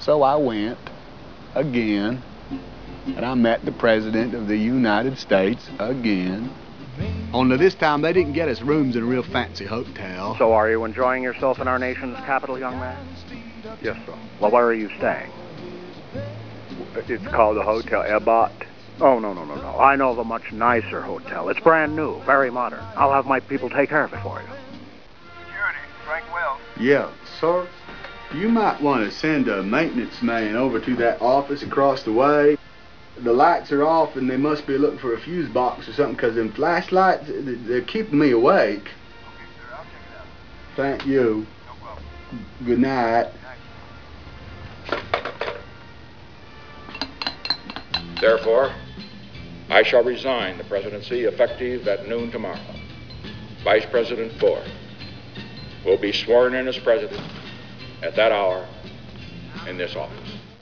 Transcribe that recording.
So I went again, and I met the President of the United States again. Only this time they didn't get us rooms in a real fancy hotel. So are you enjoying yourself in our nation's capital, young man? Yes, sir. Well, where are you staying? It's called the Hotel Ebbot. Oh, no. I know of a much nicer hotel. It's brand new, very modern. I'll have my people take care of it for you. Security, Frank Wells. Yeah, sir. You might want to send a maintenance man over to that office across the way. The lights are off and they must be looking for a fuse box or something because them flashlights, they're keeping me awake. Okay, sir, I'll check it out. Thank you. No problem. Good night. Therefore, I shall resign the presidency effective at noon tomorrow. Vice President Ford will be sworn in as president at that hour in this office.